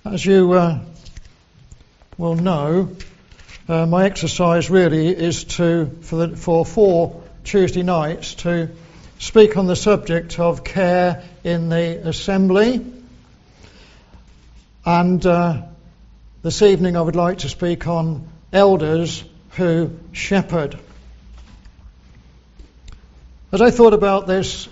As you will know, my exercise really is for 4 Tuesday nights to speak on the subject of care in the assembly. And this evening I would like to speak on elders who shepherd. As I thought about this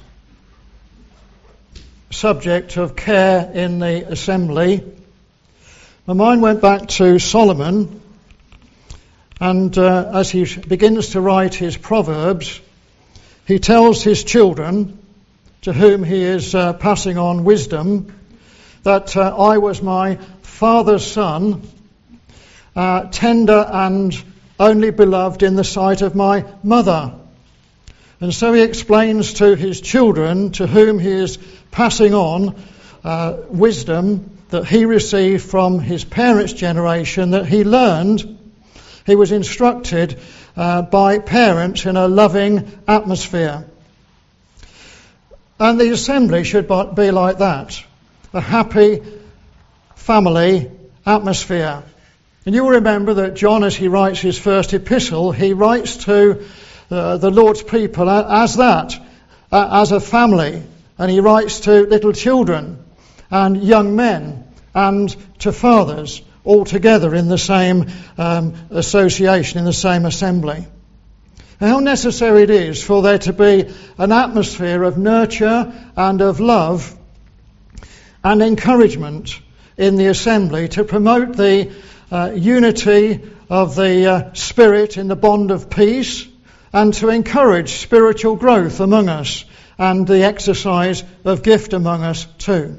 subject of care in the assembly, my mind went back to Solomon, and as he begins to write his Proverbs, he tells his children, to whom he is passing on wisdom, that I was my father's son, tender and only beloved in the sight of my mother. And so he explains to his children, to whom he is passing on wisdom that he received from his parents' generation, that he was instructed by parents in a loving atmosphere. And the assembly should be like that, a happy family atmosphere. And you will remember that John, as he writes his first epistle, he writes to the Lord's people as that, as a family. And he writes to little children and young men and to fathers, all together in the same association, in the same assembly. And how necessary it is for there to be an atmosphere of nurture and of love and encouragement in the assembly to promote the unity of the Spirit in the bond of peace, and to encourage spiritual growth among us and the exercise of gift among us too.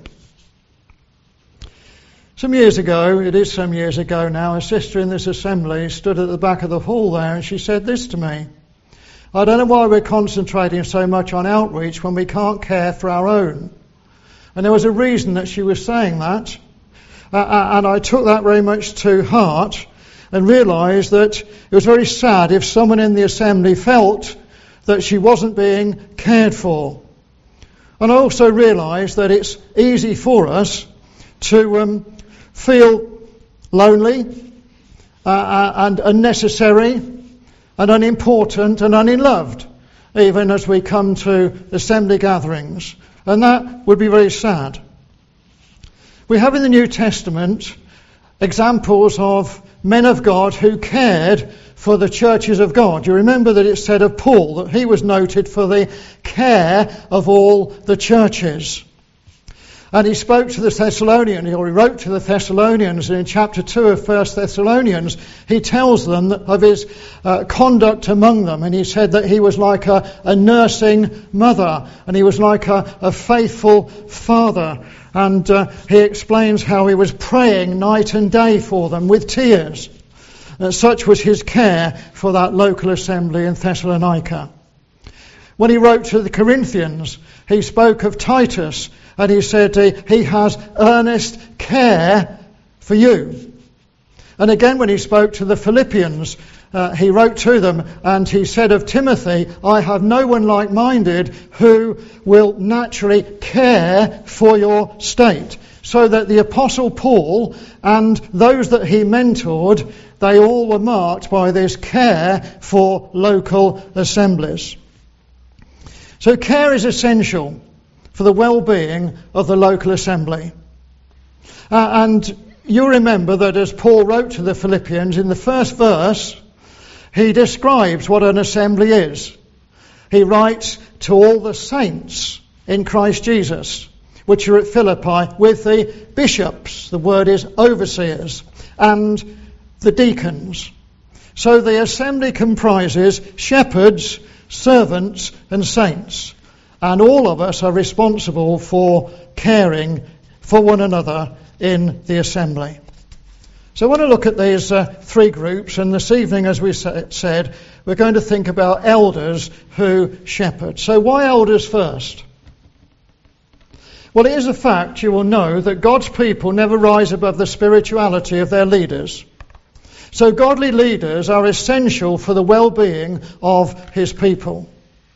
Some years ago now, a sister in this assembly stood at the back of the hall there, and she said this to me: I don't know why we're concentrating so much on outreach when we can't care for our own. And there was a reason that she was saying that, and I took that very much to heart and realised that it was very sad if someone in the assembly felt that she wasn't being cared for. And I also realised that it's easy for us to feel lonely and unnecessary and unimportant and unloved, even as we come to assembly gatherings. And that would be very sad. We have in the New Testament examples of men of God who cared for the churches of God. You remember that it said of Paul that he was noted for the care of all the churches. And he spoke to the Thessalonians, or he wrote to the Thessalonians, and in chapter 2 of 1 Thessalonians, he tells them of his conduct among them. And he said that he was like a nursing mother, and he was like a faithful father. And he explains how he was praying night and day for them with tears. Such was his care for that local assembly in Thessalonica. When he wrote to the Corinthians, he spoke of Titus, and he said he has earnest care for you. And again, when he spoke to the Philippians, he wrote to them, and he said of Timothy, I have no one like-minded who will naturally care for your state. So that the Apostle Paul and those that he mentored, they all were marked by this care for local assemblies. So care is essential for the well-being of the local assembly. And you remember that as Paul wrote to the Philippians, in the first verse, he describes what an assembly is. He writes to all the saints in Christ Jesus, which are at Philippi, with the bishops, the word is overseers, and the deacons. So the assembly comprises shepherds, servants, and saints. And all of us are responsible for caring for one another in the assembly. So I want to look at these 3 groups, and this evening, as we said, we're going to think about elders who shepherd. So why elders first? Well, it is a fact, you will know, that God's people never rise above the spirituality of their leaders. So godly leaders are essential for the well-being of his people.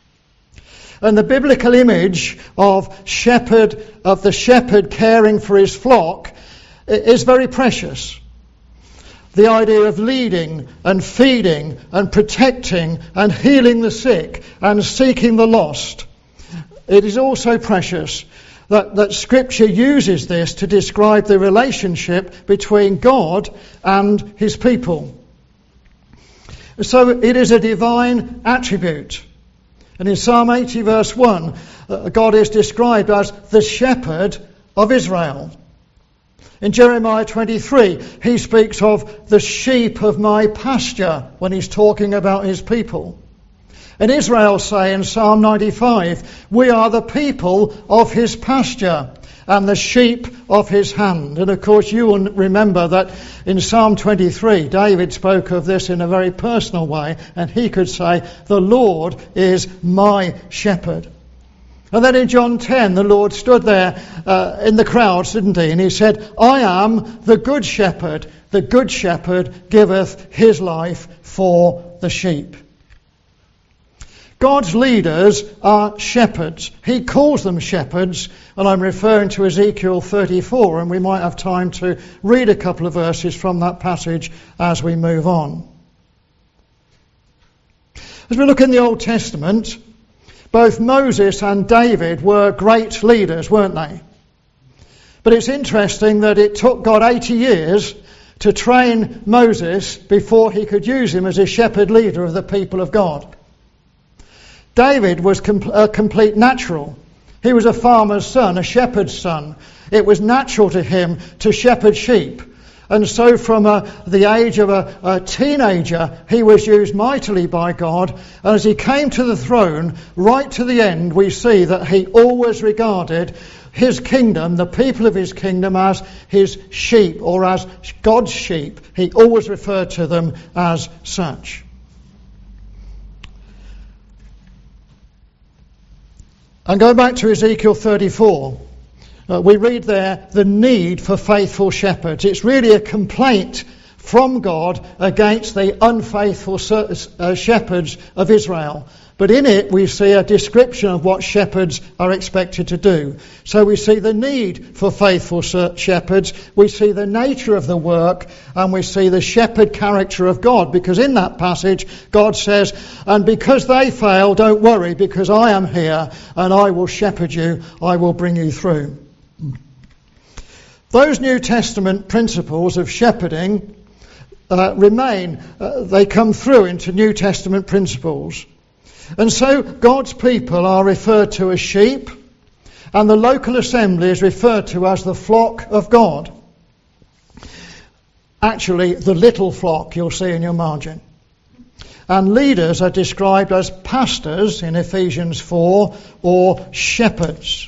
And the biblical image of the shepherd caring for his flock is very precious. The idea of leading and feeding and protecting and healing the sick and seeking the lost. It is also precious that Scripture uses this to describe the relationship between God and his people. So it is a divine attribute. And in Psalm 80 verse 1, God is described as the shepherd of Israel. In Jeremiah 23, he speaks of the sheep of my pasture when he's talking about his people. And Israel say in Psalm 95, we are the people of his pasture and the sheep of his hand. And of course you will remember that in Psalm 23, David spoke of this in a very personal way, and he could say, the Lord is my shepherd. And then in John 10, the Lord stood there in the crowds, didn't he? And he said, I am the good shepherd. The good shepherd giveth his life for the sheep. God's leaders are shepherds. He calls them shepherds, and I'm referring to Ezekiel 34, and we might have time to read a couple of verses from that passage as we move on. As we look in the Old Testament, both Moses and David were great leaders, weren't they? But it's interesting that it took God 80 years to train Moses before he could use him as a shepherd leader of the people of God. David was a complete natural. He was a farmer's son, a shepherd's son. It was natural to him to shepherd sheep. And so from the age of a teenager, he was used mightily by God. And as he came to the throne, right to the end, we see that he always regarded his kingdom, the people of his kingdom, as his sheep or as God's sheep. He always referred to them as such. And going back to Ezekiel 34, we read there the need for faithful shepherds. It's really a complaint from God against the unfaithful shepherds of Israel. But in it we see a description of what shepherds are expected to do. So we see the need for faithful shepherds, we see the nature of the work, and we see the shepherd character of God. Because in that passage God says, and because they fail, don't worry, because I am here and I will shepherd you, I will bring you through. Those New Testament principles of shepherding remain. They come through into New Testament principles. And so God's people are referred to as sheep, and the local assembly is referred to as the flock of God. Actually, the little flock you'll see in your margin. And leaders are described as pastors in Ephesians 4 or shepherds.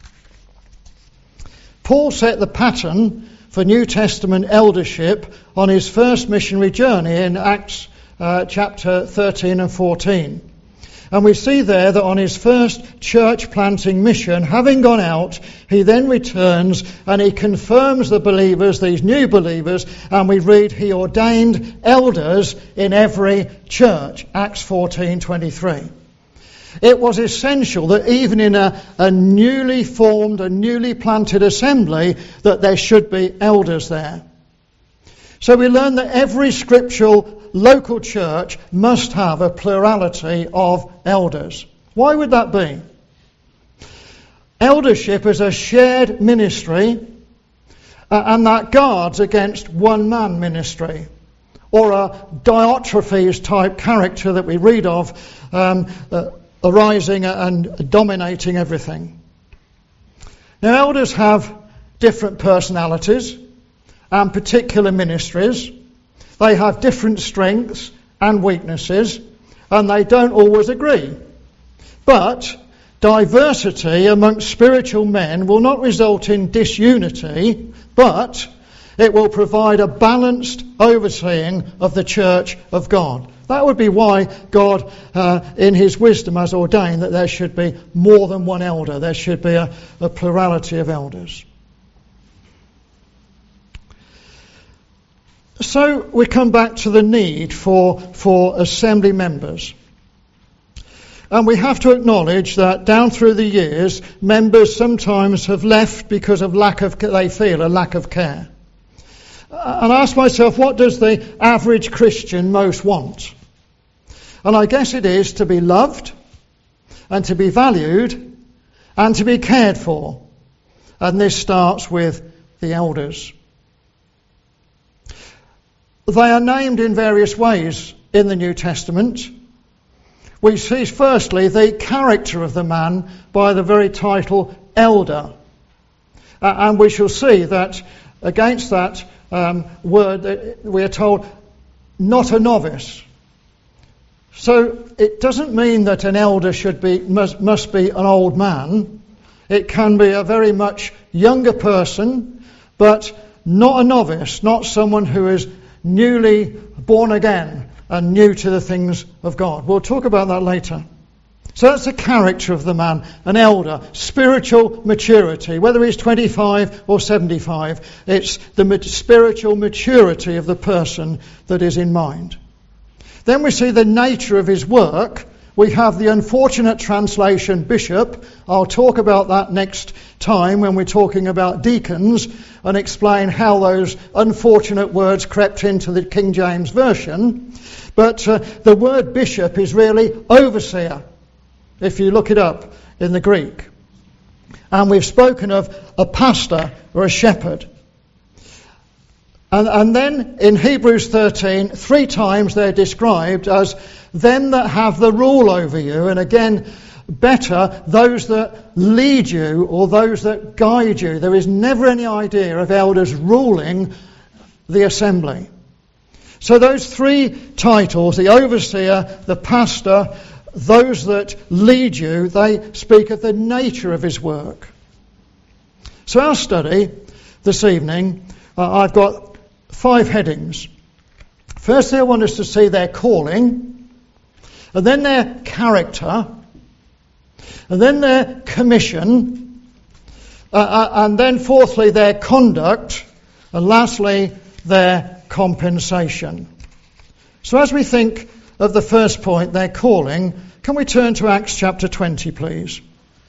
Paul set the pattern for New Testament eldership on his first missionary journey in Acts chapter 13 and 14. And we see there that on his first church planting mission, having gone out, he then returns and he confirms the believers, these new believers, and we read he ordained elders in every church. Acts 14:23. It was essential that even in a newly formed, a newly planted assembly, that there should be elders there. So we learn that every scriptural local church must have a plurality of elders. Why would that be? Eldership is a shared ministry, and that guards against one-man ministry, or a Diotrephes type character that we read of, arising and dominating everything. Now, elders have different personalities and particular ministries. They have different strengths and weaknesses, and they don't always agree. But diversity amongst spiritual men will not result in disunity, but it will provide a balanced overseeing of the church of God. That would be why God, in his wisdom, has ordained that there should be more than one elder. There should be a plurality of elders. So we come back to the need for assembly members. And we have to acknowledge that down through the years, members sometimes have left because of they feel a lack of care. And I ask myself, what does the average Christian most want? And I guess it is to be loved and to be valued and to be cared for. And this starts with the elders. They are named in various ways in the New Testament. We see firstly the character of the man by the very title elder. And we shall see that against that word we are told not a novice. So it doesn't mean that an elder must be an old man. It can be a very much younger person, but not a novice, not someone who is newly born again and new to the things of God. We'll talk about that later. So that's the character of the man, an elder, spiritual maturity. Whether he's 25 or 75, it's the spiritual maturity of the person that is in mind. Then we see the nature of his work. We have the unfortunate translation bishop. I'll talk about that next time when we're talking about deacons and explain how those unfortunate words crept into the King James Version. But the word bishop is really overseer, if you look it up in the Greek. And we've spoken of a pastor or a shepherd. And then in Hebrews 13, 3 times they're described as them that have the rule over you. And again, better, those that lead you or those that guide you. There is never any idea of elders ruling the assembly. So those 3 titles, the overseer, the pastor, those that lead you, they speak of the nature of his work. So our study this evening, I've got 5 headings. Firstly, I want us to see their calling, and then their character, and then their commission, and then fourthly, their conduct, and lastly, their compensation. So as we think of the first point, their calling, can we turn to Acts chapter 20, please?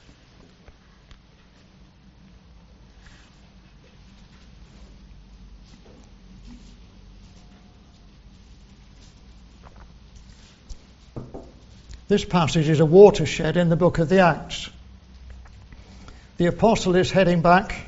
This passage is a watershed in the book of the Acts. The apostle is heading back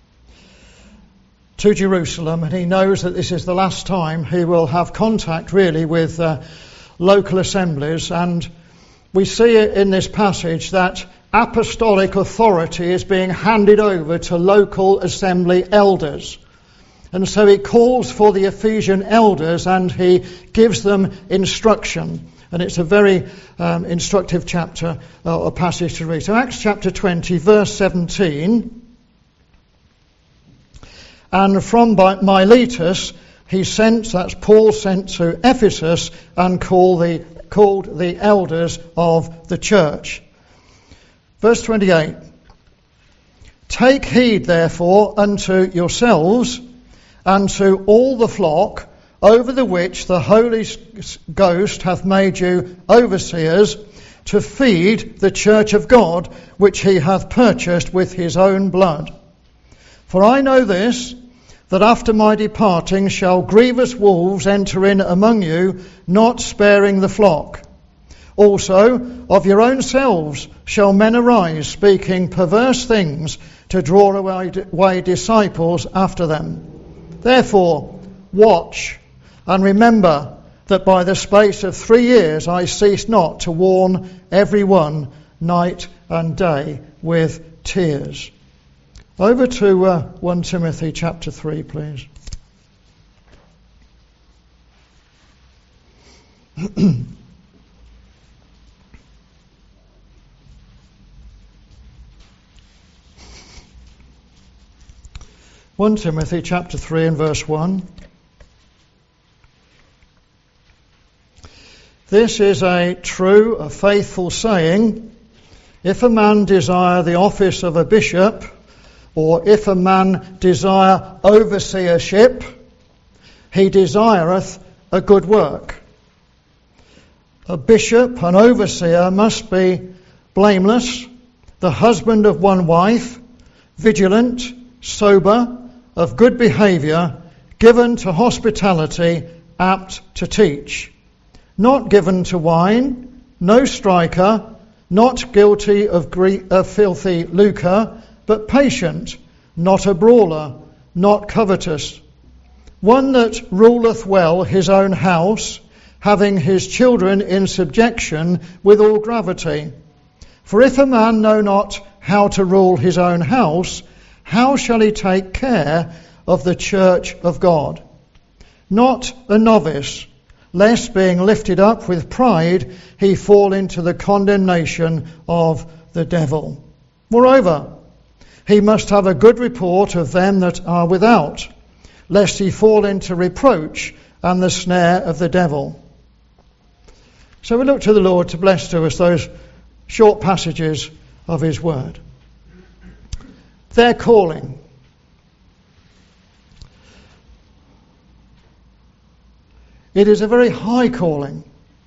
to Jerusalem, and he knows that this is the last time he will have contact really with local assemblies. And we see in this passage that apostolic authority is being handed over to local assembly elders. And so he calls for the Ephesian elders and he gives them instruction. And it's a very instructive chapter or passage to read. So Acts chapter 20, verse 17. And from Miletus he sent, that's Paul sent to Ephesus and called the elders of the church. Verse 28. Take heed therefore unto yourselves and to all the flock over the which the Holy Ghost hath made you overseers, to feed the church of God, which he hath purchased with his own blood. For I know this, that after my departing shall grievous wolves enter in among you, not sparing the flock. Also of your own selves shall men arise, speaking perverse things, to draw away disciples after them. Therefore, watch, and remember that by the space of 3 years I ceased not to warn every one night and day with tears. Over to 1 Timothy chapter 3, please. (1 Timothy chapter 3 and verse 1). This is a true, a faithful saying. If a man desire the office of a bishop, or if a man desire overseership, he desireth a good work. A bishop, an overseer, must be blameless, the husband of one wife, vigilant, sober, of good behaviour, given to hospitality, apt to teach, not given to wine, no striker, not guilty of filthy lucre, but patient, not a brawler, not covetous, one that ruleth well his own house, having his children in subjection with all gravity. For if a man know not how to rule his own house, how shall he take care of the church of God? Not a novice, lest being lifted up with pride, he fall into the condemnation of the devil. Moreover, he must have a good report of them that are without, lest he fall into reproach and the snare of the devil. So we look to the Lord to bless to us those short passages of his word. Their calling. It is a very high calling.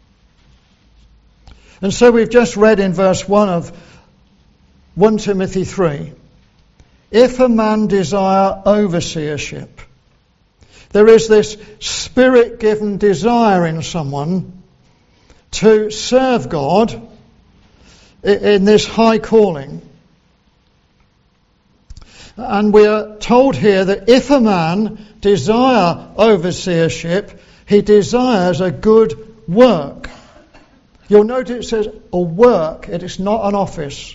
And so we've just read in verse 1 of 1 Timothy 3, if a man desire overseership, there is this spirit-given desire in someone to serve God in this high calling. And we are told here that if a man desire overseership, he desires a good work. You'll notice it says a work, it is not an office.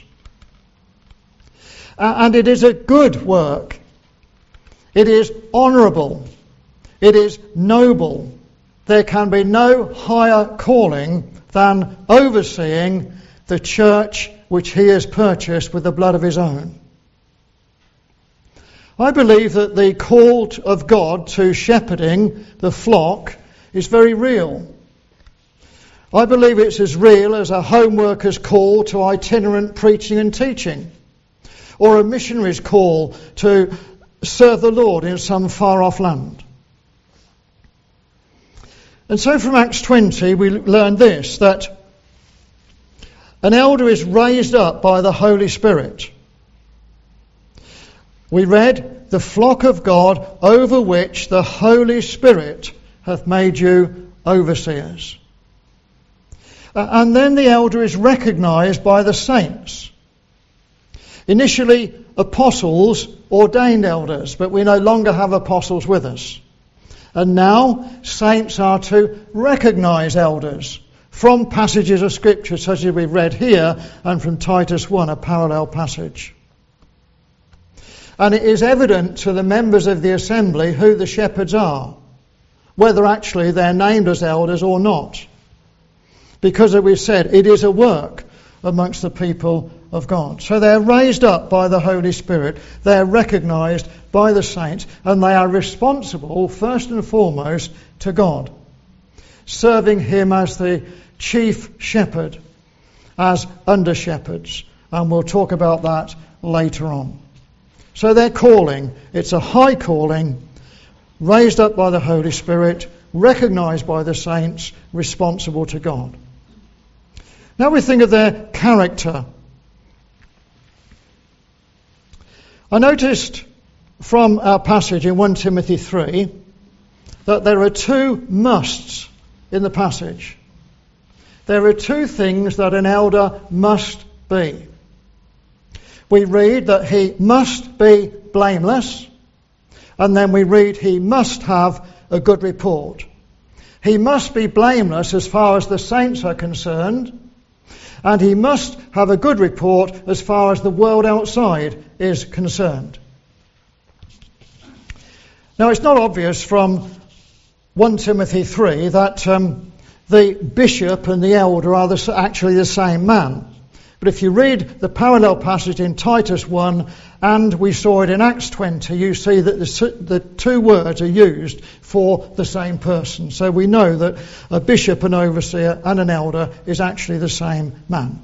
And it is a good work. It is honourable. It is noble. There can be no higher calling than overseeing the church which he has purchased with the blood of his own. I believe that the call of God to shepherding the flock is very real. I believe it's as real as a home worker's call to itinerant preaching and teaching, or a missionary's call to serve the Lord in some far-off land. And so from Acts 20 we learn this, that an elder is raised up by the Holy Spirit. We read, the flock of God over which the Holy Spirit hath made you overseers. And then the elder is recognised by the saints. Initially, apostles ordained elders, but we no longer have apostles with us. And now, saints are to recognise elders from passages of Scripture such as we've read here and from Titus 1, a parallel passage. And it is evident to the members of the assembly who the shepherds are, whether actually they're named as elders or not. Because, as we've said, it is a work amongst the people of God. So they're raised up by the Holy Spirit, they're recognised by the saints, and they are responsible, first and foremost, to God, serving him as the chief shepherd, as under-shepherds. And we'll talk about that later on. So their calling, it's a high calling, raised up by the Holy Spirit, recognised by the saints, responsible to God. Now we think of their character. I noticed from our passage in 1 Timothy 3 that there are two musts in the passage. There are two things that an elder must be. We read that he must be blameless, and then we read he must have a good report. He must be blameless as far as the saints are concerned, and he must have a good report as far as the world outside is concerned. Now, it's not obvious from 1 Timothy 3 that the bishop and the elder are actually the same man. But if you read the parallel passage in Titus 1 and we saw it in Acts 20, you see that the two words are used for the same person. So we know that a bishop, an overseer and an elder is actually the same man.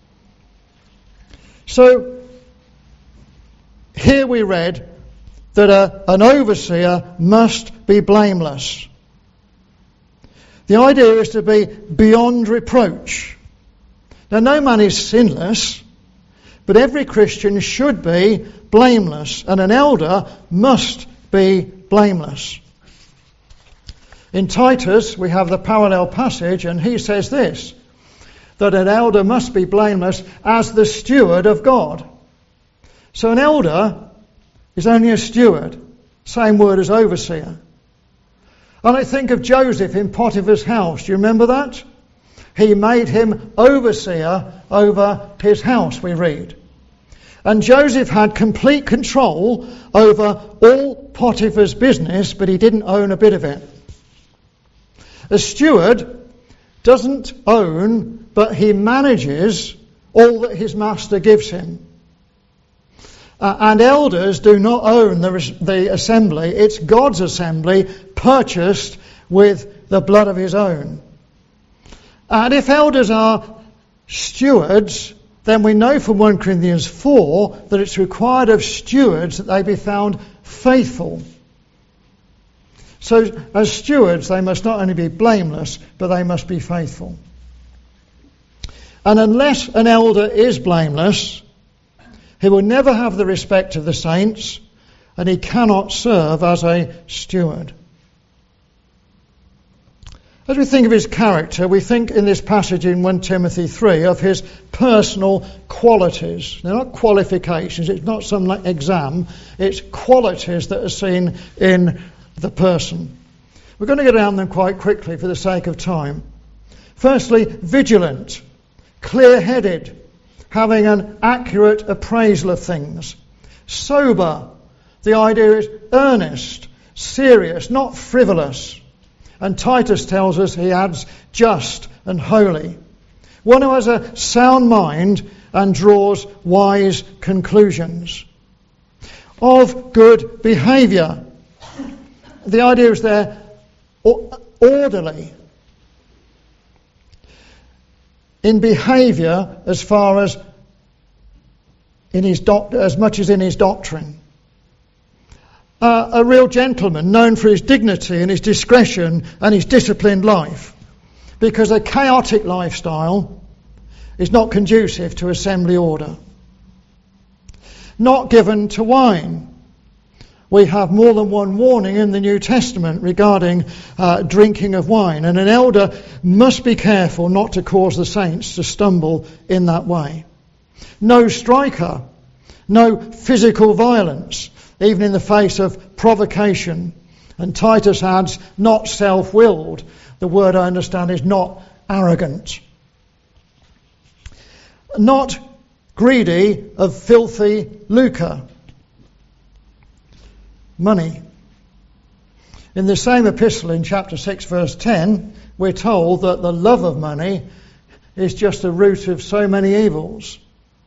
So here we read that an overseer must be blameless. The idea is to be beyond reproach. Now, no man is sinless, but every Christian should be blameless, and an elder must be blameless. In Titus, we have the parallel passage, and he says this, that an elder must be blameless as the steward of God. So an elder is only a steward, same word as overseer. And I think of Joseph in Potiphar's house. Do you remember that? He made him overseer over his house, we read. And Joseph had complete control over all Potiphar's business, but he didn't own a bit of it. A steward doesn't own, but he manages all that his master gives him. And elders do not own the assembly. It's God's assembly, purchased with the blood of his own. And if elders are stewards, then we know from 1 Corinthians 4 that it's required of stewards that they be found faithful. So as stewards, they must not only be blameless, but they must be faithful. And unless an elder is blameless, he will never have the respect of the saints, and he cannot serve as a steward. As we think of his character, we think in this passage in 1 Timothy 3 of his personal qualities. They're not qualifications, it's not some exam, it's qualities that are seen in the person. We're going to get around them quite quickly for the sake of time. Firstly, vigilant, clear-headed, having an accurate appraisal of things. Sober, the idea is earnest, serious, not frivolous. And Titus tells us, he adds, just and holy. One who has a sound mind and draws wise conclusions. Of good behaviour. The idea is there orderly. In behaviour as far as in his as much as in his doctrine. A real gentleman, known for his dignity and his discretion and his disciplined life. Because a chaotic lifestyle is not conducive to assembly order. Not given to wine. We have more than one warning in the New Testament regarding drinking of wine. And an elder must be careful not to cause the saints to stumble in that way. No striker. No physical violence, even in the face of provocation. And Titus adds, not self-willed. The word I understand is not arrogant. Not greedy of filthy lucre. Money. In the same epistle in chapter 6 verse 10, we're told that the love of money is just the root of so many evils.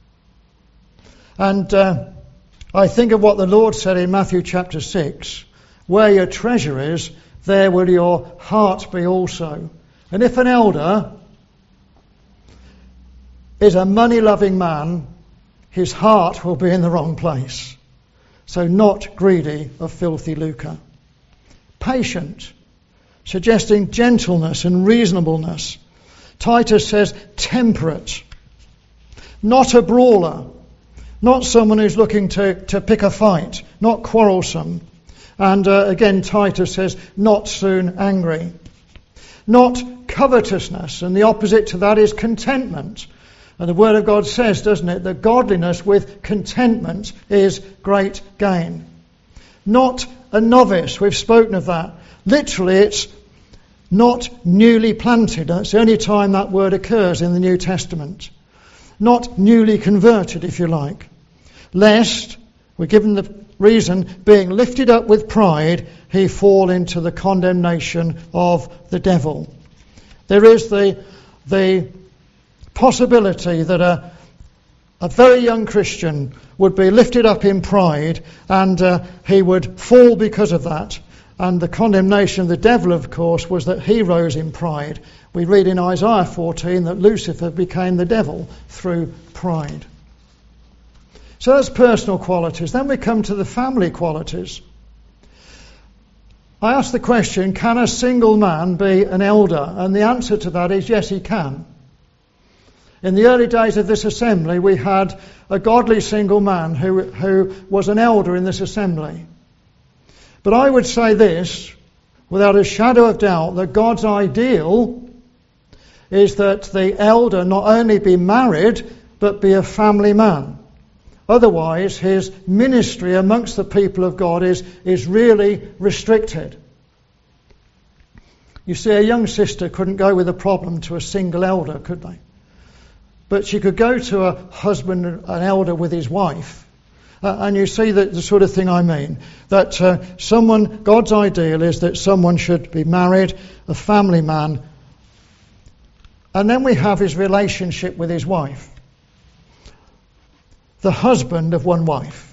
And I think of what the Lord said in Matthew chapter 6, where your treasure is, there will your heart be also. And if an elder is a money-loving man, his heart will be in the wrong place. So not greedy of filthy lucre. Patient, suggesting gentleness and reasonableness. Titus says temperate. Not a brawler. Not someone who's looking to pick a fight. Not quarrelsome. And again, Titus says, not soon angry. Not covetousness. And the opposite to that is contentment. And the Word of God says, doesn't it, that godliness with contentment is great gain. Not a novice. We've spoken of that. Literally, it's not newly planted. That's the only time that word occurs in the New Testament. Not newly converted, if you like. Lest, we're given the reason, being lifted up with pride, he fall into the condemnation of the devil. There is the possibility that a very young Christian would be lifted up in pride and he would fall because of that. And the condemnation of the devil, of course, was that he rose in pride. We read in Isaiah 14 that Lucifer became the devil through pride. So that's personal qualities. Then we come to the family qualities. I asked the question, can a single man be an elder? And the answer to that is yes, he can. In the early days of this assembly, we had a godly single man who was an elder in this assembly. But I would say this, without a shadow of doubt that God's ideal is that the elder not only be married, but be a family man. Otherwise, his ministry amongst the people of God is really restricted. You see, a young sister couldn't go with a problem to a single elder, could they? But she could go to a husband, an elder with his wife. And you see the sort of thing I mean. That God's ideal is that someone should be married, a family man. And then we have his relationship with his wife. The husband of one wife.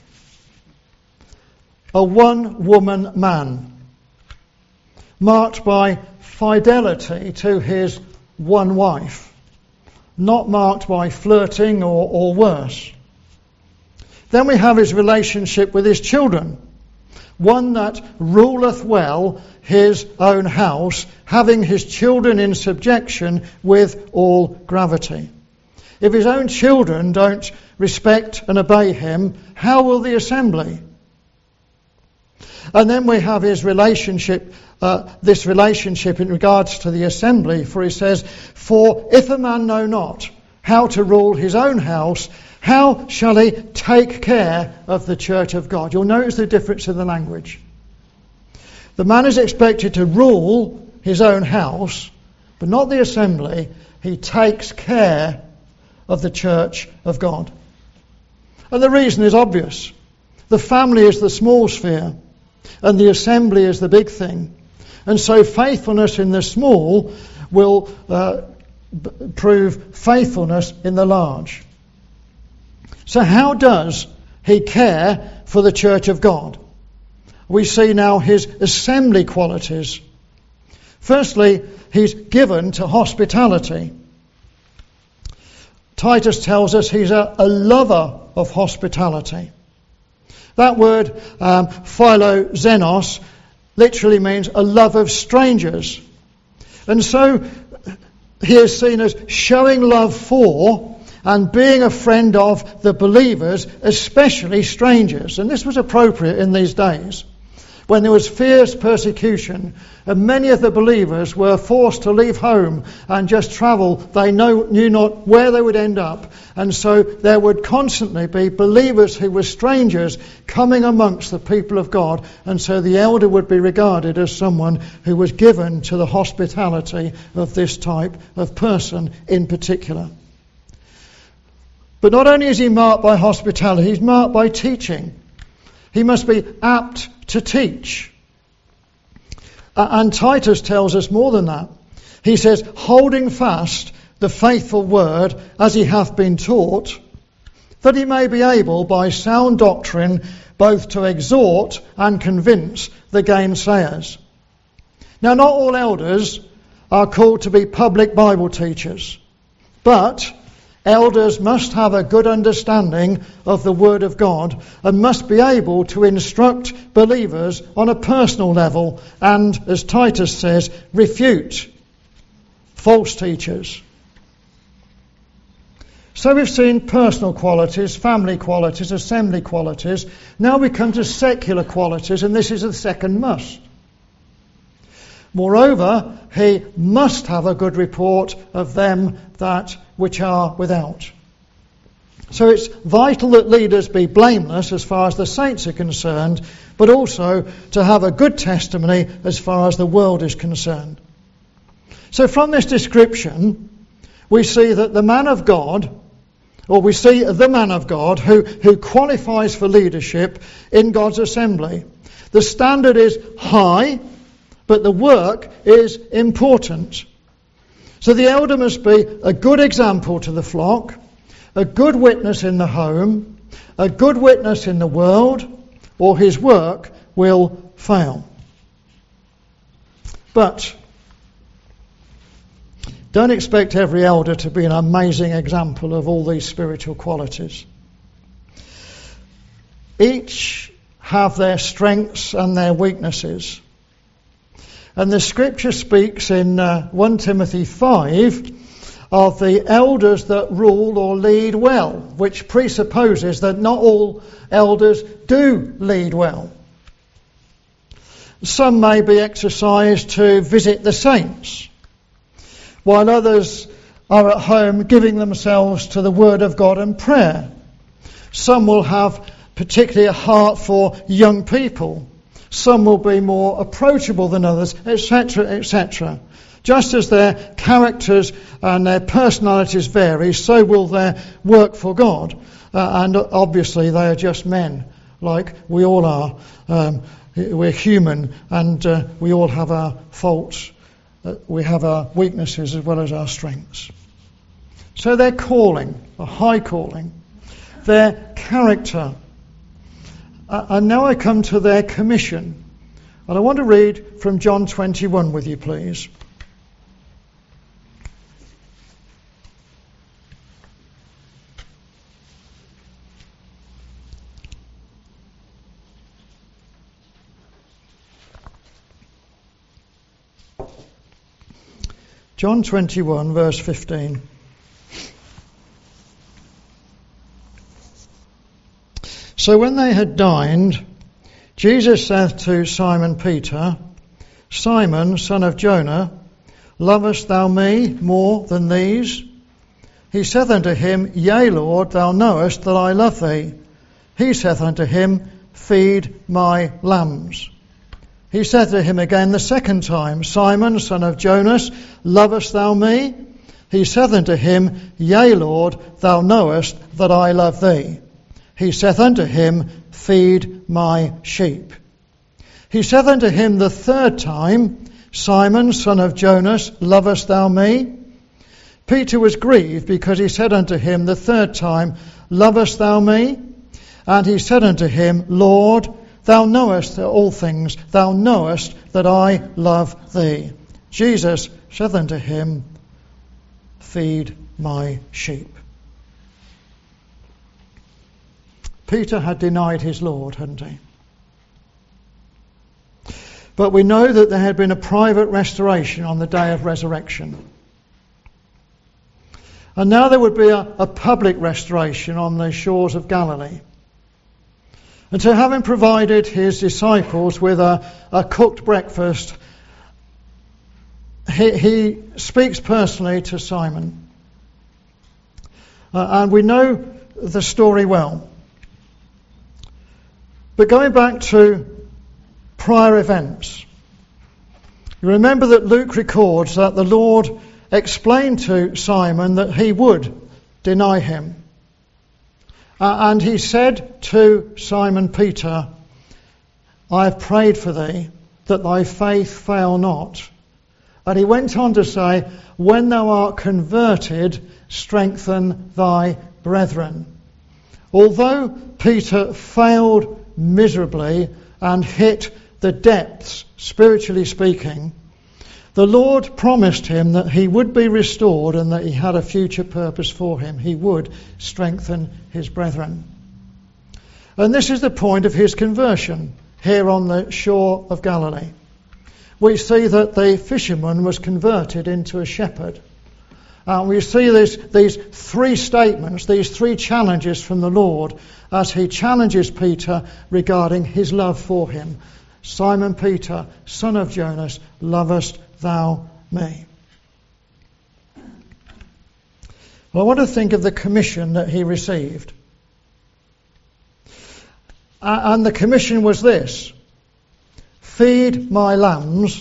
A one-woman man. Marked by fidelity to his one wife. Not marked by flirting or worse. Then we have his relationship with his children. One that ruleth well his own house, having his children in subjection with all gravity. If his own children don't respect and obey him, how will the assembly? And then we have his relationship, this relationship in regards to the assembly, for he says, "For if a man know not how to rule his own house, how shall he take care of the church of God?" You'll notice the difference in the language. The man is expected to rule his own house, but not the assembly. He takes care of the church of God. And the reason is obvious. The family is the small sphere, and the assembly is the big thing. And so faithfulness in the small will prove faithfulness in the large. So how does he care for the church of God? We see now his assembly qualities. Firstly, he's given to hospitality. Titus tells us he's a lover of hospitality. That word, philoxenos, literally means a love of strangers. And so he is seen as showing love for and being a friend of the believers, especially strangers. And this was appropriate in these days, when there was fierce persecution, and many of the believers were forced to leave home and just travel. They knew not where they would end up. And so there would constantly be believers who were strangers coming amongst the people of God. And so the elder would be regarded as someone who was given to the hospitality of this type of person in particular. But not only is he marked by hospitality, he's marked by teaching. He must be apt to teach. And Titus tells us more than that. He says, holding fast the faithful word as he hath been taught, that he may be able by sound doctrine both to exhort and convince the gainsayers. Now, not all elders are called to be public Bible teachers, but elders must have a good understanding of the Word of God and must be able to instruct believers on a personal level and, as Titus says, refute false teachers. So we've seen personal qualities, family qualities, assembly qualities. Now we come to secular qualities, and this is the second must. Moreover, he must have a good report of them that which are without. So it's vital that leaders be blameless as far as the saints are concerned, but also to have a good testimony as far as the world is concerned. So from this description, we see that the man of God, or we see the man of God who qualifies for leadership in God's assembly. The standard is high, but the work is important. So the elder must be a good example to the flock, a good witness in the home, a good witness in the world, or his work will fail. But don't expect every elder to be an amazing example of all these spiritual qualities. Each have their strengths and their weaknesses. And the scripture speaks in 1 Timothy 5 of the elders that rule or lead well, which presupposes that not all elders do lead well. Some may be exercised to visit the saints, while others are at home giving themselves to the Word of God and prayer. Some will have particularly a heart for young people. Some will be more approachable than others, etc., etc. Just as their characters and their personalities vary, so will their work for God. And obviously they are just men, like we all are. We're human, and we all have our faults. We have our weaknesses as well as our strengths. So their calling, a high calling, their character. And now I come to their commission. And I want to read from John 21 with you, please. John 21, verse 15. So when they had dined, Jesus said to Simon Peter, Simon, son of Jonah, lovest thou me more than these? He saith unto him, Yea, Lord, thou knowest that I love thee. He saith unto him, Feed my lambs. He said to him again the second time, Simon, son of Jonas, lovest thou me? He saith unto him, Yea, Lord, thou knowest that I love thee. He saith unto him, Feed my sheep. He saith unto him the third time, Simon, son of Jonas, lovest thou me? Peter was grieved because he said unto him the third time, Lovest thou me? And he said unto him, Lord, thou knowest all things, thou knowest that I love thee. Jesus saith unto him, Feed my sheep. Peter had denied his Lord, hadn't he? But we know that there had been a private restoration on the day of resurrection. And now there would be a public restoration on the shores of Galilee. And so having provided his disciples with a cooked breakfast, he speaks personally to Simon. And we know the story well. But going back to prior events, you remember that Luke records that the Lord explained to Simon that he would deny him. And he said to Simon Peter, I have prayed for thee, that thy faith fail not. And he went on to say, when thou art converted, strengthen thy brethren. Although Peter failed miserably and hit the depths, spiritually speaking, the Lord promised him that he would be restored and that he had a future purpose for him. He would strengthen his brethren. And this is the point of his conversion here on the shore of Galilee. We see that the fisherman was converted into a shepherd. We see these three statements, these three challenges from the Lord as he challenges Peter regarding his love for him. Simon Peter, son of Jonas, lovest thou me? Well, I want to think of the commission that he received. And the commission was this: feed my lambs,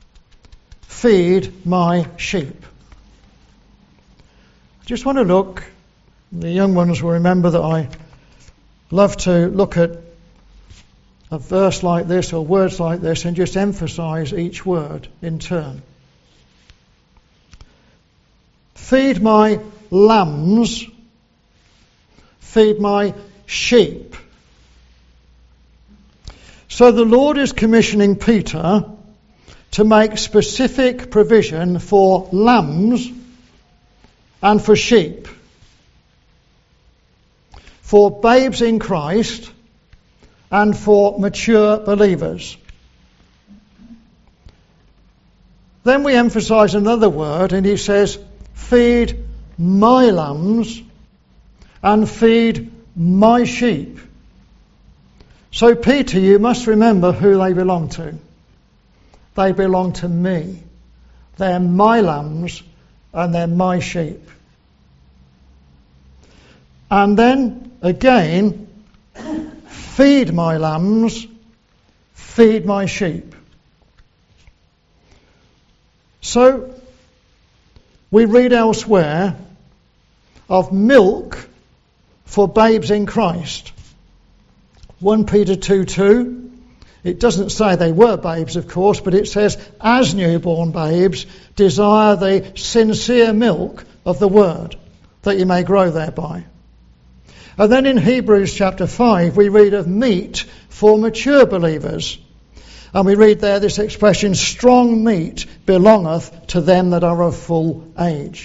feed my sheep. I just want to look, the young ones will remember that I love to look at a verse like this or words like this and just emphasize each word in turn. Feed my lambs, feed my sheep. So the Lord is commissioning Peter to make specific provision for lambs and for sheep, for babes in Christ and for mature believers. Then we emphasize another word, and he says, feed my lambs and feed my sheep. So Peter, you must remember who they belong to. They belong to me. They're my lambs and they're my sheep. And then again, feed my lambs, feed my sheep. So we read elsewhere of milk for babes in Christ. 1 Peter 2:2. It doesn't say they were babes, of course, but it says, as newborn babes, desire the sincere milk of the word, that you may grow thereby. And then in Hebrews chapter 5, we read of meat for mature believers. And we read there this expression, strong meat belongeth to them that are of full age.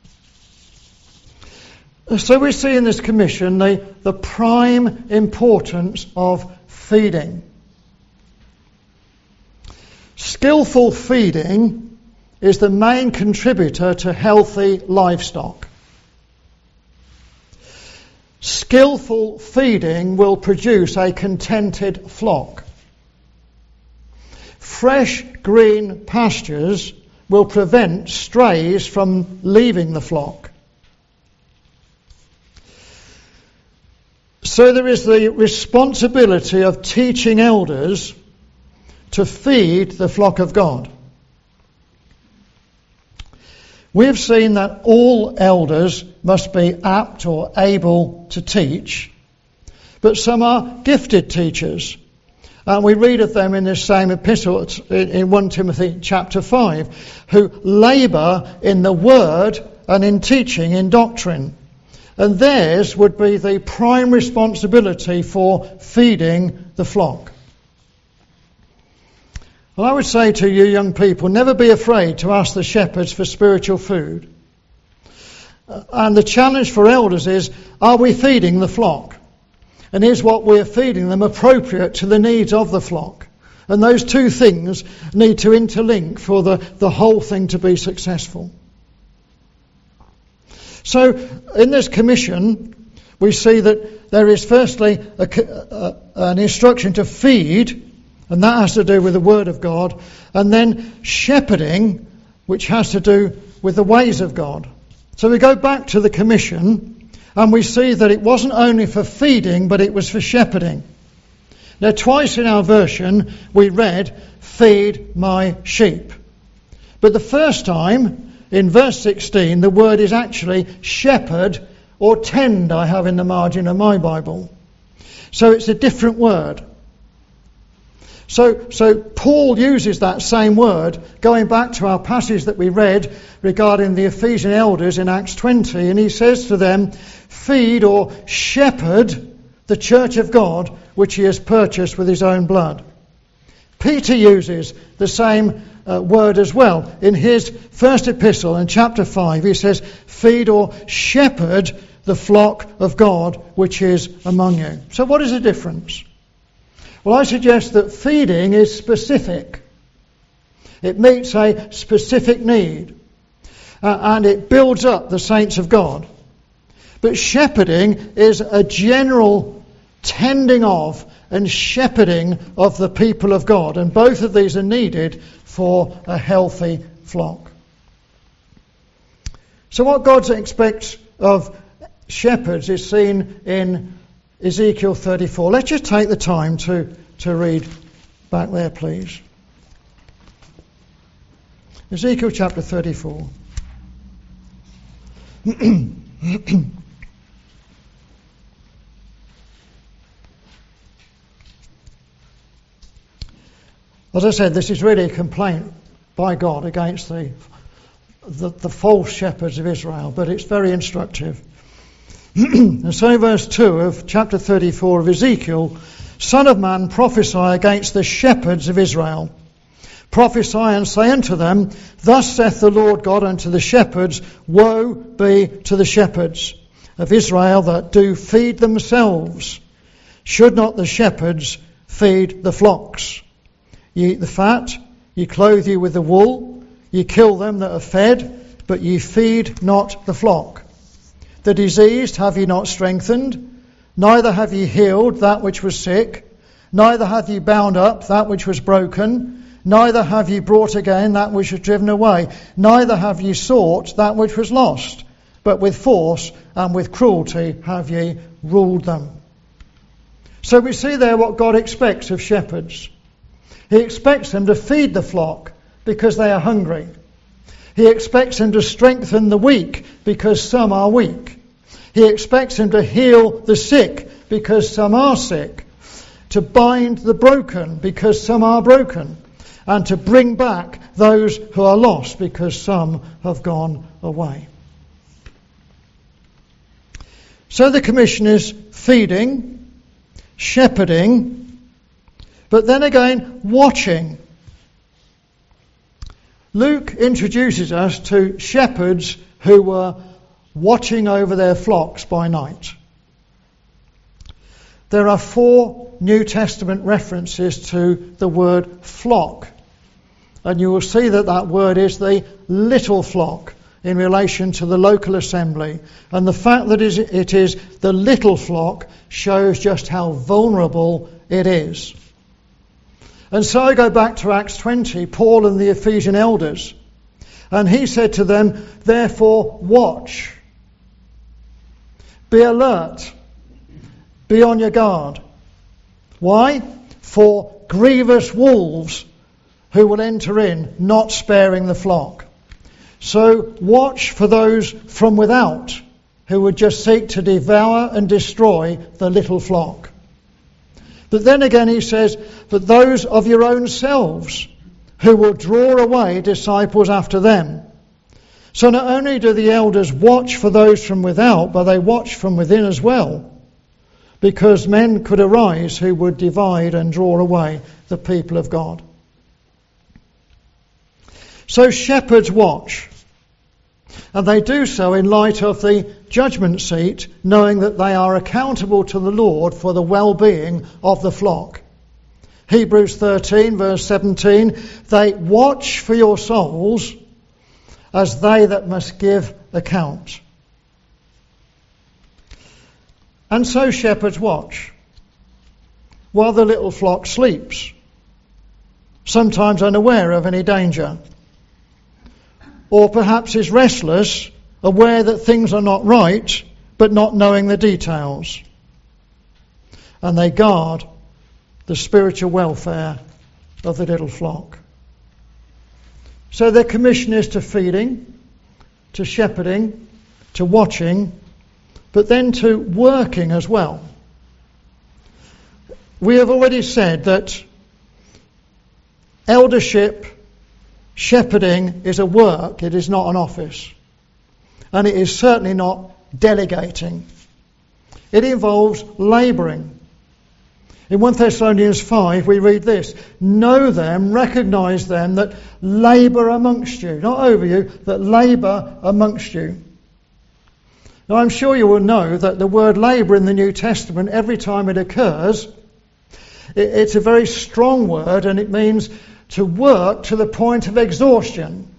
So we see in this commission the prime importance of feeding. Skillful feeding is the main contributor to healthy livestock. Skillful feeding will produce a contented flock. Fresh green pastures will prevent strays from leaving the flock. So there is the responsibility of teaching elders to feed the flock of God. We have seen that all elders must be apt or able to teach, but some are gifted teachers. And we read of them in this same epistle in 1 Timothy chapter 5, who labour in the word and in teaching, in doctrine. And theirs would be the prime responsibility for feeding the flock. Well, I would say to you young people, never be afraid to ask the shepherds for spiritual food. And the challenge for elders is, are we feeding the flock? And is what we're feeding them appropriate to the needs of the flock? And those two things need to interlink for the whole thing to be successful. So in this commission, we see that there is firstly an instruction to feed, and that has to do with the Word of God, and then shepherding, which has to do with the ways of God. So we go back to the commission, and we see that it wasn't only for feeding, but it was for shepherding. Now, twice in our version, we read, feed my sheep. But the first time, in verse 16, the word is actually shepherd or tend, I have in the margin of my Bible. So it's a different word. So Paul uses that same word, going back to our passage that we read regarding the Ephesian elders in Acts 20, and he says to them, feed or shepherd the church of God, which he has purchased with his own blood. Peter uses the same word as well. In his first epistle in chapter 5, he says, feed or shepherd the flock of God which is among you. So what is the difference? Well, I suggest that feeding is specific. It meets a specific need. And it builds up the saints of God. But shepherding is a general tending of and shepherding of the people of God. And both of these are needed for a healthy flock. So what God expects of shepherds is seen in Ezekiel 34. Let's just take the time to read back there, please. Ezekiel chapter 34. As I said, this is really a complaint by God against the false shepherds of Israel, but it's very instructive. And so in verse 2 of chapter 34 of Ezekiel, Son of man, prophesy against the shepherds of Israel. Prophesy and say unto them, Thus saith the Lord God unto the shepherds, Woe be to the shepherds of Israel that do feed themselves. Should not the shepherds feed the flocks? Ye eat the fat, ye clothe you with the wool, ye kill them that are fed, but ye feed not the flock. The diseased have ye not strengthened, neither have ye healed that which was sick, neither have ye bound up that which was broken, neither have ye brought again that which was driven away, neither have ye sought that which was lost, but with force and with cruelty have ye ruled them. So we see there what God expects of shepherds. He expects them to feed the flock because they are hungry. He expects them to strengthen the weak because some are weak. He expects them to heal the sick because some are sick. To bind the broken because some are broken. And to bring back those who are lost because some have gone away. So the commission is feeding, shepherding, but then again watching. Luke introduces us to shepherds who were watching over their flocks by night. There are 4 New Testament references to the word flock. And you will see that that word is the little flock in relation to the local assembly. And the fact that it is the little flock shows just how vulnerable it is. And so I go back to Acts 20, Paul and the Ephesian elders. And he said to them, therefore watch. Be alert. Be on your guard. Why? For grievous wolves who will enter in, not sparing the flock. So watch for those from without who would just seek to devour and destroy the little flock. But then again he says, but those of your own selves who will draw away disciples after them. So not only do the elders watch for those from without, but they watch from within as well. Because men could arise who would divide and draw away the people of God. So shepherds watch. And they do so in light of the judgment seat, knowing that they are accountable to the Lord for the well-being of the flock. Hebrews 13 verse 17, they watch for your souls as they that must give account. And so shepherds watch while the little flock sleeps, sometimes unaware of any danger. Or perhaps is restless, aware that things are not right, but not knowing the details. And they guard the spiritual welfare of the little flock. So their commission is to feeding, to shepherding, to watching, but then to working as well. We have already said that eldership, shepherding is a work, it is not an office. And it is certainly not delegating. It involves labouring. In 1 Thessalonians 5 we read this, know them, recognise them that labour amongst you, not over you, that labour amongst you. Now I'm sure you will know that the word labour in the New Testament, every time it occurs, it's a very strong word and it means to work to the point of exhaustion.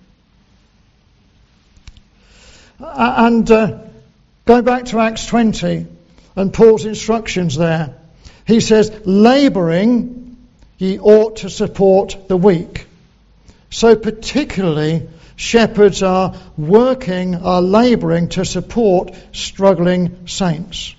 And go back to Acts 20 and Paul's instructions there. He says, labouring ye ought to support the weak. So particularly shepherds are working, are labouring to support struggling saints.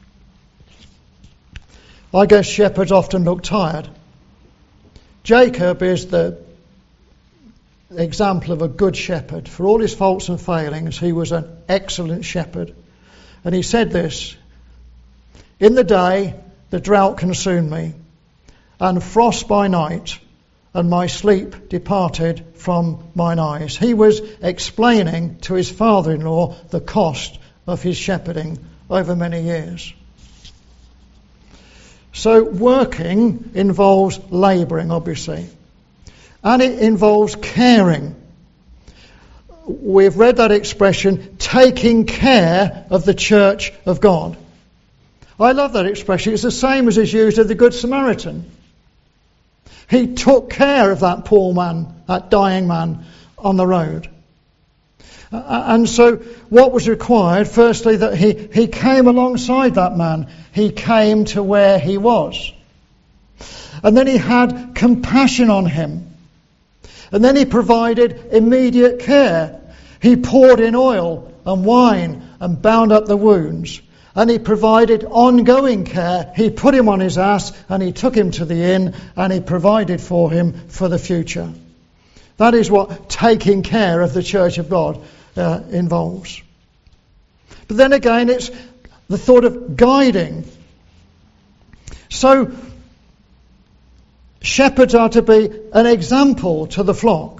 I guess shepherds often look tired. Jacob is the example of a good shepherd. For all his faults and failings, he was an excellent shepherd. And he said this, in the day the drought consumed me, and frost by night, and my sleep departed from mine eyes. He was explaining to his father-in-law the cost of his shepherding over many years. So working involves labouring, obviously. And it involves caring. We've read that expression, taking care of the church of God. I love that expression. It's the same as is used of the Good Samaritan. He took care of that poor man, that dying man on the road. And so what was required, firstly, that he came alongside that man. He came to where he was. And then he had compassion on him. And then he provided immediate care. He poured in oil and wine and bound up the wounds. And he provided ongoing care. He put him on his ass and he took him to the inn and he provided for him for the future. That is what taking care of the church of God involves. But then again, it's the thought of guiding. So, shepherds are to be an example to the flock.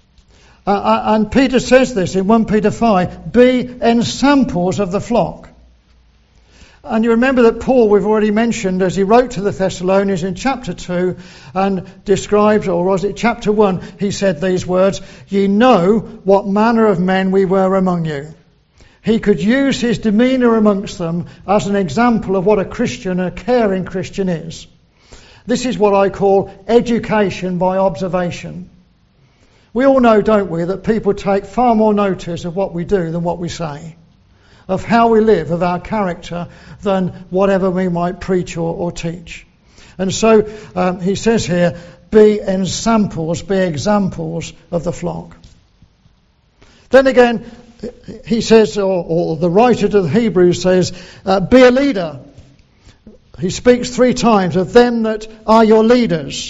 And Peter says this in 1 Peter 5, be ensamples of the flock. And you remember that Paul, we've already mentioned, as he wrote to the Thessalonians in chapter 2 and describes, or was it chapter 1, he said these words, ye know what manner of men we were among you. He could use his demeanour amongst them as an example of what a Christian, a caring Christian is. This is what I call education by observation. We all know, don't we, that people take far more notice of what we do than what we say, of how we live, of our character, than whatever we might preach or teach. And so he says here, be ensamples, be examples of the flock. Then again, he says, or the writer to the Hebrews says, be a leader. He speaks 3 times of them that are your leaders.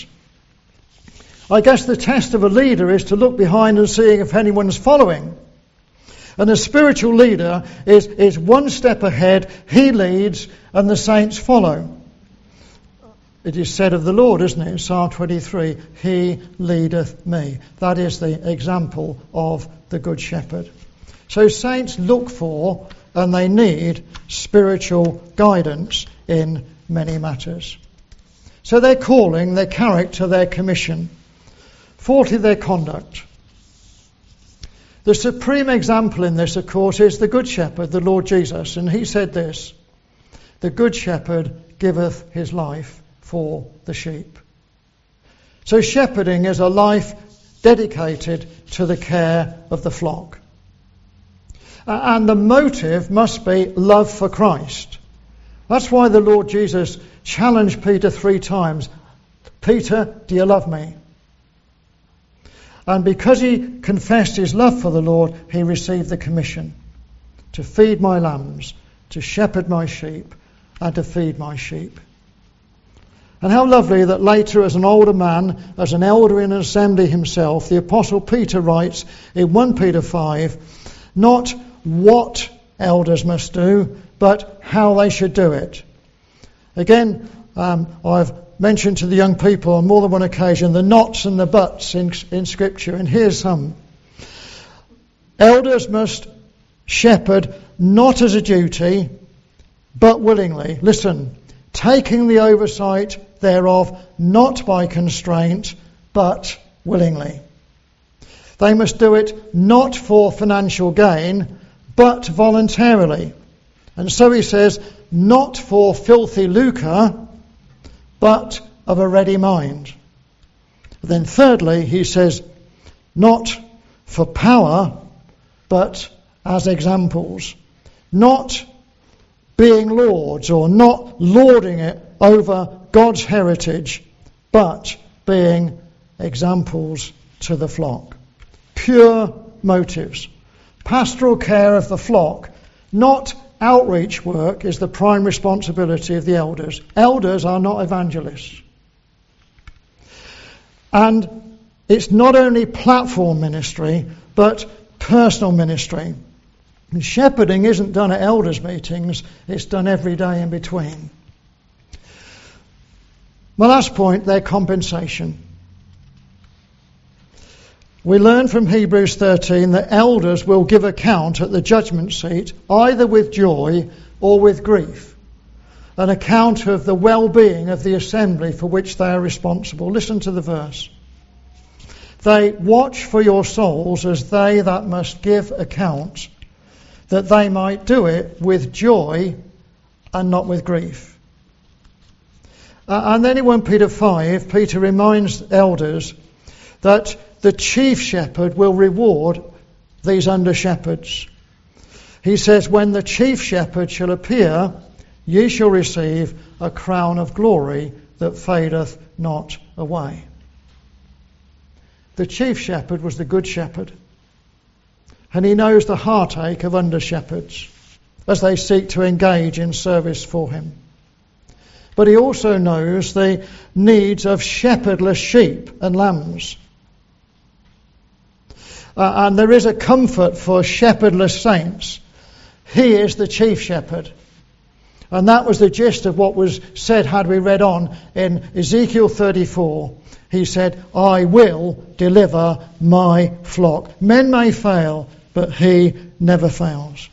I guess the test of a leader is to look behind and see if anyone's following. And a spiritual leader is one step ahead, he leads and the saints follow. It is said of the Lord, isn't it, in Psalm 23, he leadeth me. That is the example of the Good Shepherd. So saints look for and they need spiritual guidance in many matters. So their calling, their character, their commission. Fourthly, their conduct. The supreme example in this, of course, is the Good Shepherd, the Lord Jesus. And he said this, the Good Shepherd giveth his life for the sheep. So shepherding is a life dedicated to the care of the flock. And the motive must be love for Christ. That's why the Lord Jesus challenged Peter 3 times. Peter, do you love me? And because he confessed his love for the Lord, he received the commission to feed my lambs, to shepherd my sheep, and to feed my sheep. And how lovely that later, as an older man, as an elder in an assembly himself, the Apostle Peter writes in 1 Peter 5, not what elders must do, but how they should do it. Again, I've mentioned to the young people on more than one occasion the nots and the buts in Scripture, and here's some. Elders must shepherd not as a duty, but willingly. Listen, taking the oversight thereof not by constraint, but willingly. They must do it not for financial gain, but voluntarily. And so he says, not for filthy lucre, but of a ready mind. Then thirdly, he says, not for power, but as examples. Not being lords or not lording it over God's heritage, but being examples to the flock. Pure motives. Pastoral care of the flock, not outreach work, is the prime responsibility of the elders. Elders are not evangelists. And it's not only platform ministry, but personal ministry. And shepherding isn't done at elders' meetings, it's done every day in between. My last point, their compensation. We learn from Hebrews 13 that elders will give account at the judgment seat, either with joy or with grief. An account of the well-being of the assembly for which they are responsible. Listen to the verse. They watch for your souls as they that must give account, that they might do it with joy and not with grief. And then in 1 Peter 5, Peter reminds elders that the chief shepherd will reward these under-shepherds. He says, when the chief shepherd shall appear, ye shall receive a crown of glory that fadeth not away. The chief shepherd was the good shepherd. And he knows the heartache of under-shepherds as they seek to engage in service for him. But he also knows the needs of shepherdless sheep and lambs. And there is a comfort for shepherdless saints. He is the chief shepherd. And that was the gist of what was said had we read on in Ezekiel 34. He said, I will deliver my flock. Men may fail, but he never fails.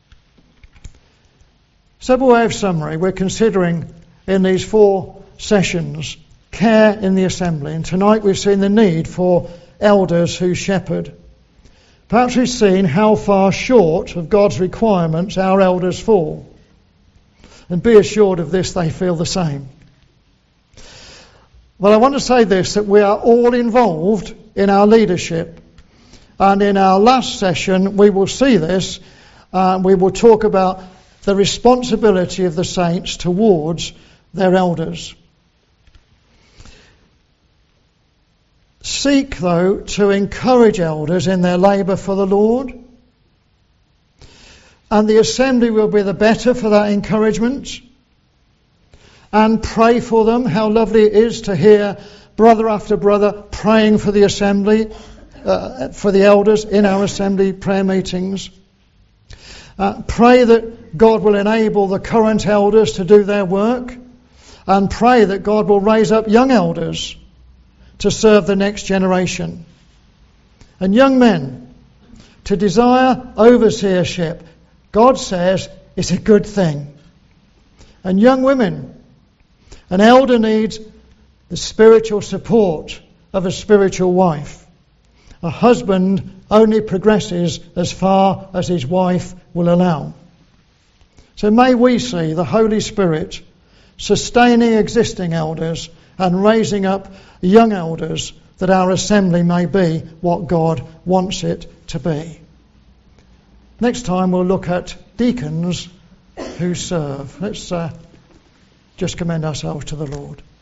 So by way of summary, we're considering in these 4 sessions care in the assembly. And tonight we've seen the need for elders who shepherd. Perhaps we've seen how far short of God's requirements our elders fall. And be assured of this, they feel the same. Well, I want to say this, that we are all involved in our leadership. And in our last session, we will see this. We will talk about the responsibility of the saints towards their elders. Seek, though, to encourage elders in their labour for the Lord. And the assembly will be the better for that encouragement. And pray for them. How lovely it is to hear brother after brother praying for the assembly, for the elders in our assembly prayer meetings. Pray that God will enable the current elders to do their work. And pray that God will raise up young elders to serve the next generation. And young men, to desire overseership, God says it's a good thing. And young women, an elder needs the spiritual support of a spiritual wife. A husband only progresses as far as his wife will allow. So may we see the Holy Spirit sustaining existing elders and raising up young elders, that our assembly may be what God wants it to be. Next time we'll look at deacons who serve. Let's just commend ourselves to the Lord.